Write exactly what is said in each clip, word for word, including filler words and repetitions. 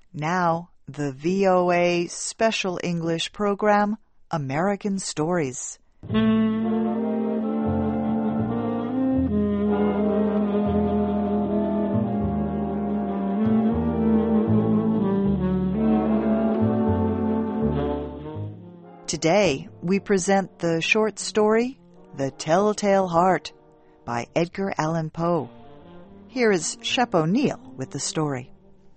Now, the V O A Special English program, American Stories. Today, we present the short story, The Telltale Heart, by Edgar Allan Poe. Here is Shep O'Neill with the story.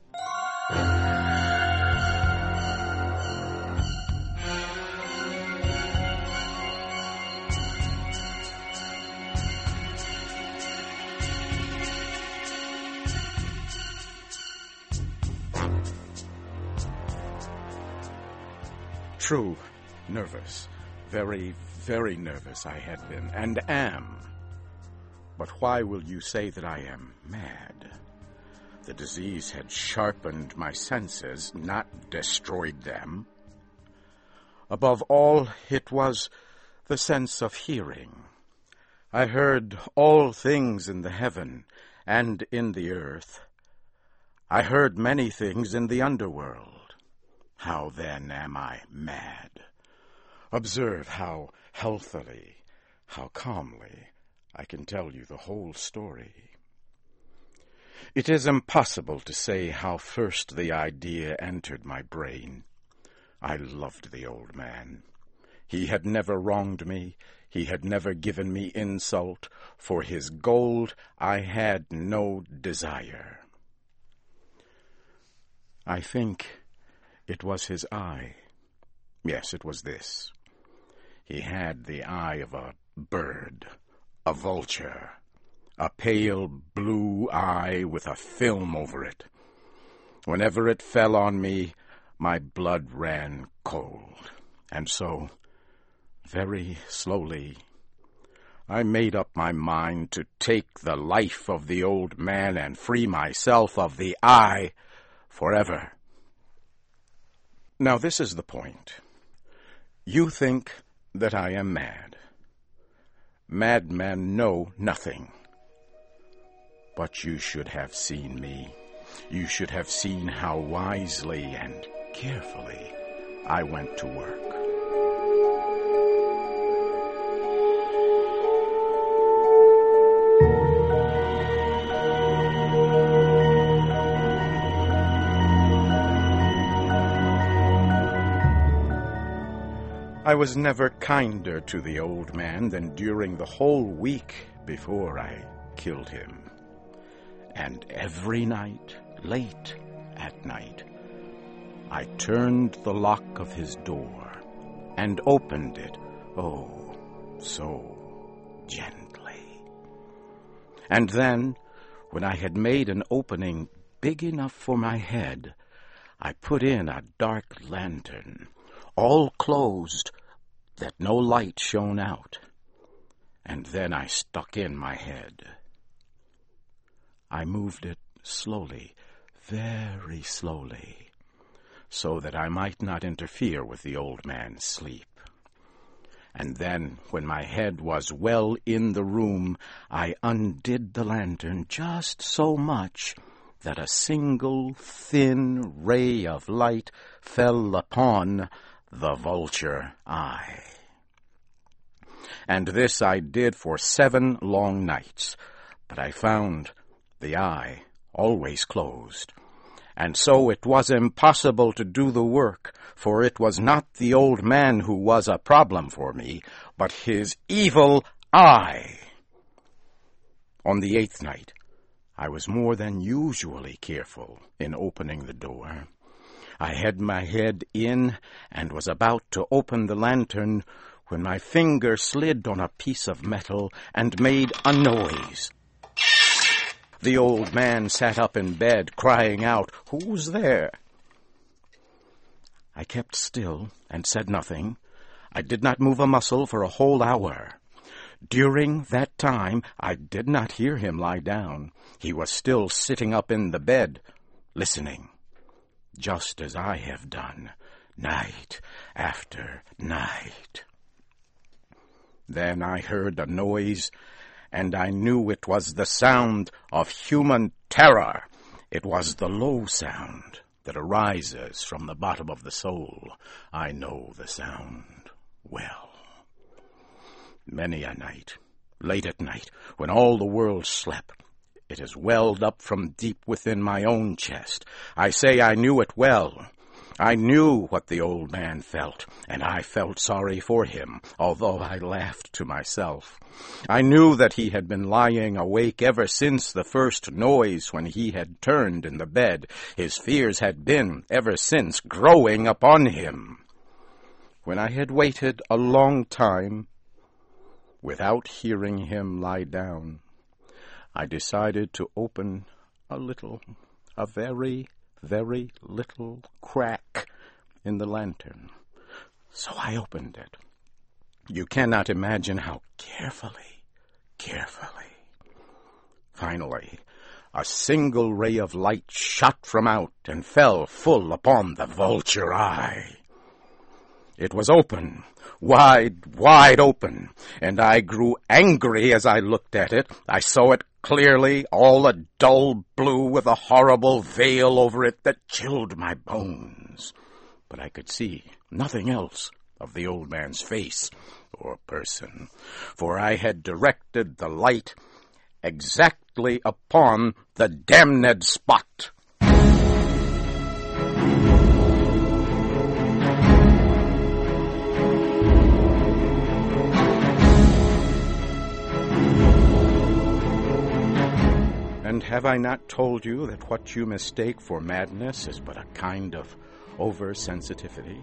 True, nervous, very, very nervous I had been, and am. But why will you say that I am mad? The disease had sharpened my senses, not destroyed them. Above all, it was the sense of hearing. I heard all things in the heaven and in the earth. I heard many things in the underworld. How then am I mad? Observe how healthily, how calmly I can tell you the whole story. It is impossible to say how first the idea entered my brain. I loved the old man. He had never wronged me. He had never given me insult. For his gold I had no desire. I think it was his eye. Yes, it was this. He had the eye of a bird, a vulture, a pale blue eye with a film over it. Whenever it fell on me, my blood ran cold. And so, very slowly, I made up my mind to take the life of the old man and free myself of the eye forever. Now this is the point. You think that I am mad. Madmen know nothing. But you should have seen me. You should have seen how wisely and carefully I went to work. I was never kinder to the old man than during the whole week before I killed him. And every night, late at night, I turned the lock of his door and opened it, oh, so gently. And then, when I had made an opening big enough for my head, I put in a dark lantern, all closed, that no light shone out, and then I stuck in my head. I moved it slowly, very slowly, so that I might not interfere with the old man's sleep. And then, when my head was well in the room, I undid the lantern just so much that a single thin ray of light fell upon the vulture eye. And this I did for seven long nights, but I found the eye always closed. And so it was impossible to do the work, for it was not the old man who was a problem for me, but his evil eye. On the eighth night, I was more than usually careful in opening the door. I had my head in and was about to open the lantern when my finger slid on a piece of metal and made a noise. The old man sat up in bed, crying out, "Who's there?" I kept still and said nothing. I did not move a muscle for a whole hour. During that time, I did not hear him lie down. He was still sitting up in the bed, listening, just as I have done, night after night. Then I heard a noise, and I knew it was the sound of human terror. It was the low sound that arises from the bottom of the soul. I know the sound well. Many a night, late at night, when all the world slept, it has welled up from deep within my own chest. I say I knew it well. I knew what the old man felt, and I felt sorry for him, although I laughed to myself. I knew that he had been lying awake ever since the first noise when he had turned in the bed. His fears had been, ever since, growing upon him. When I had waited a long time, without hearing him lie down, I decided to open a little, a very, very little crack in the lantern. So I opened it. You cannot imagine how carefully, carefully. Finally, a single ray of light shot from out and fell full upon the vulture eye. It was open, wide, wide open, and I grew angry as I looked at it. I saw it clearly, all a dull blue with a horrible veil over it that chilled my bones. But I could see nothing else of the old man's face or person, for I had directed the light exactly upon the damned spot. And have I not told you that what you mistake for madness is but a kind of oversensitivity?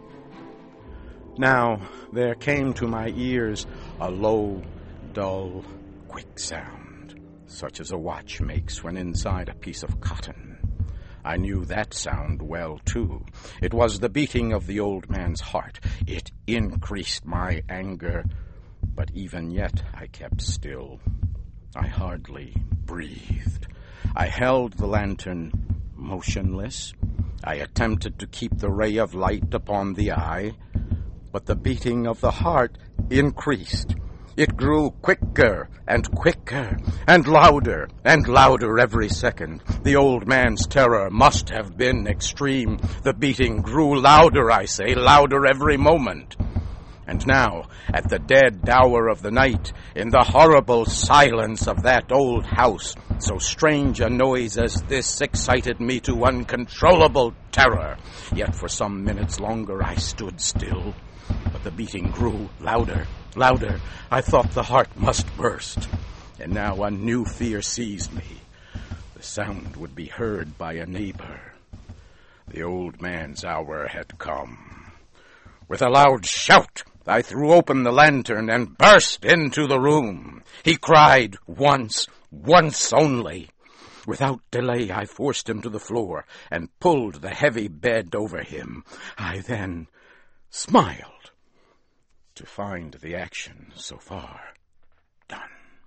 Now there came to my ears a low, dull, quick sound, such as a watch makes when inside a piece of cotton. I knew that sound well, too. It was the beating of the old man's heart. It increased my anger, but even yet I kept still. I hardly breathed. I held the lantern motionless. I attempted to keep the ray of light upon the eye, but the beating of the heart increased. It grew quicker and quicker and louder and louder every second. The old man's terror must have been extreme. The beating grew louder, I say, louder every moment. And now, at the dead hour of the night, in the horrible silence of that old house, so strange a noise as this excited me to uncontrollable terror. Yet for some minutes longer I stood still, but the beating grew louder, louder. I thought the heart must burst. And now a new fear seized me. The sound would be heard by a neighbor. The old man's hour had come. With a loud shout, I threw open the lantern and burst into the room. He cried once, once only. Without delay, I forced him to the floor and pulled the heavy bed over him. I then smiled to find the action so far done.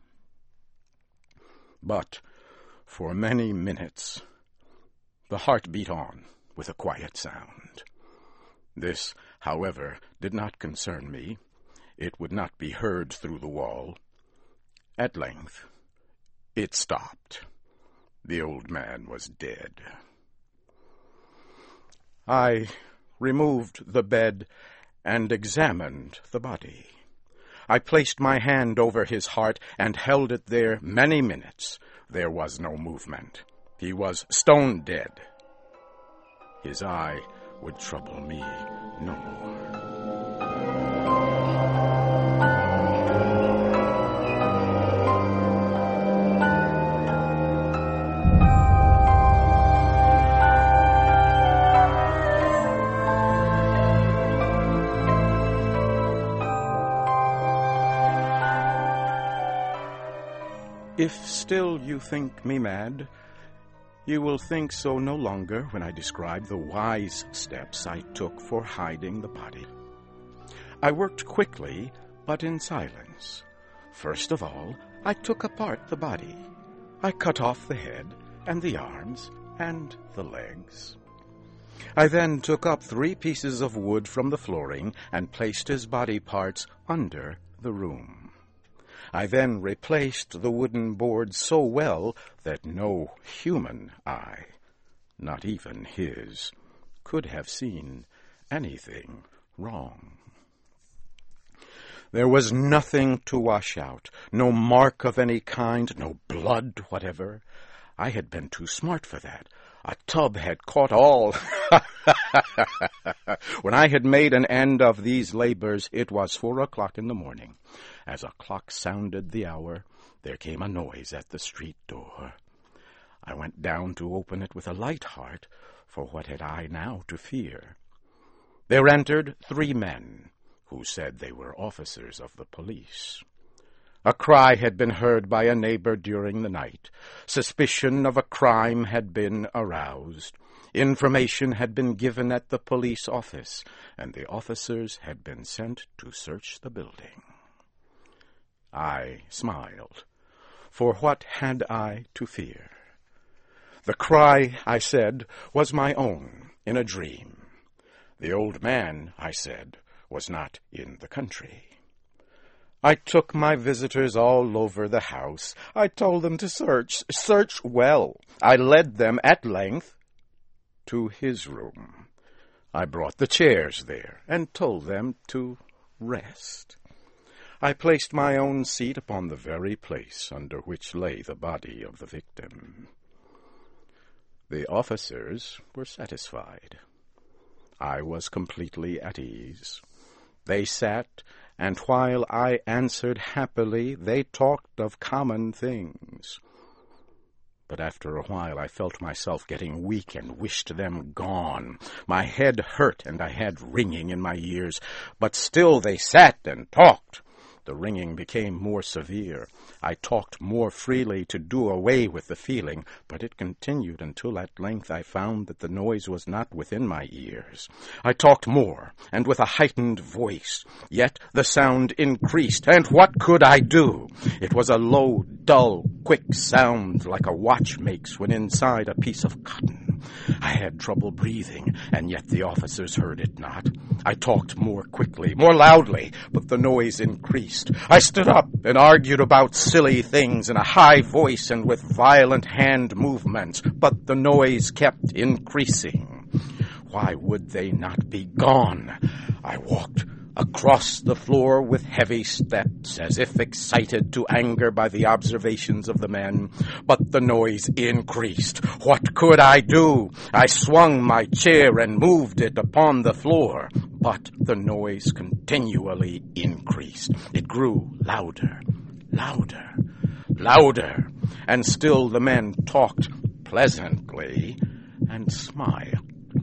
But for many minutes, the heart beat on with a quiet sound. This, however, did not concern me. It would not be heard through the wall. At length, it stopped. The old man was dead. I removed the bed and examined the body. I placed my hand over his heart and held it there many minutes. There was no movement. He was stone dead. His eye would trouble me no more. If still you think me mad, you will think so no longer when I describe the wise steps I took for hiding the body. I worked quickly, but in silence. First of all, I took apart the body. I cut off the head and the arms and the legs. I then took up three pieces of wood from the flooring and placed his body parts under the room. I then replaced the wooden board so well that no human eye not even his, could have seen anything wrong. There was nothing to wash out, no mark of any kind, no blood whatever. I had been too smart for that. A tub had caught all. When I had made an end of these labors, it was four o'clock in the morning. As a clock sounded the hour, there came a noise at the street door. I went down to open it with a light heart, for what had I now to fear? There entered three men, who said they were officers of the police. A cry had been heard by a neighbor during the night. Suspicion of a crime had been aroused. Information had been given at the police office, and the officers had been sent to search the building. I smiled, for what had I to fear? The cry, I said, was my own in a dream. The old man, I said, was not in the country. I took my visitors all over the house. I told them to search, search well. I led them at length to his room. I brought the chairs there and told them to rest. I placed my own seat upon the very place under which lay the body of the victim. The officers were satisfied. I was completely at ease. They sat, and while I answered happily, they talked of common things. But after a while I felt myself getting weak and wished them gone. My head hurt, and I had ringing in my ears, but still they sat and talked. The ringing became more severe. I talked more freely to do away with the feeling, but it continued until at length I found that the noise was not within my ears. I talked more, and with a heightened voice, yet the sound increased, and what could I do? It was a low, dull, quick sound like a watch makes when inside a piece of cotton. I had trouble breathing, and yet the officers heard it not. I talked more quickly, more loudly, but the noise increased. I stood up and argued about silly things in a high voice and with violent hand movements, but the noise kept increasing. Why would they not be gone? I walked across the floor with heavy steps, as if excited to anger by the observations of the men, but the noise increased. What could I do? I swung my chair and moved it upon the floor, but the noise continually increased. It grew louder, louder, louder, and still the men talked pleasantly and smiled.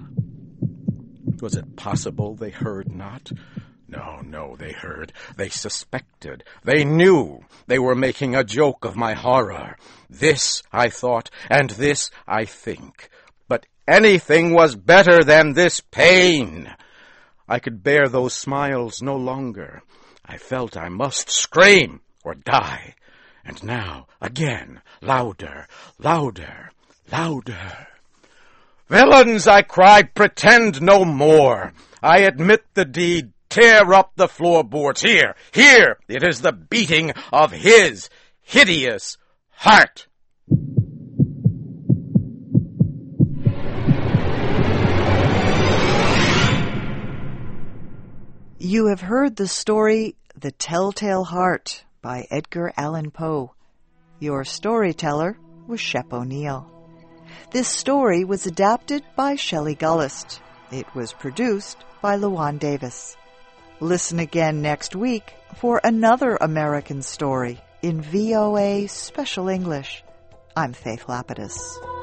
Was it possible they heard not? No, no, they heard. They suspected. They knew. They were making a joke of my horror. This, I thought, and this, I think. But anything was better than this pain. I could bear those smiles no longer. I felt I must scream or die. And now, again, louder, louder, louder. "Villains," I cried, "pretend no more. I admit the deed. Tear up the floorboards. Here, here, it is the beating of his hideous heart." You have heard the story The Telltale Heart by Edgar Allan Poe. Your storyteller was Shep O'Neill. This story was adapted by Shelley Gullist. It was produced by Luan Davis. Listen again next week for another American story in V O A Special English. I'm Faith Lapidus.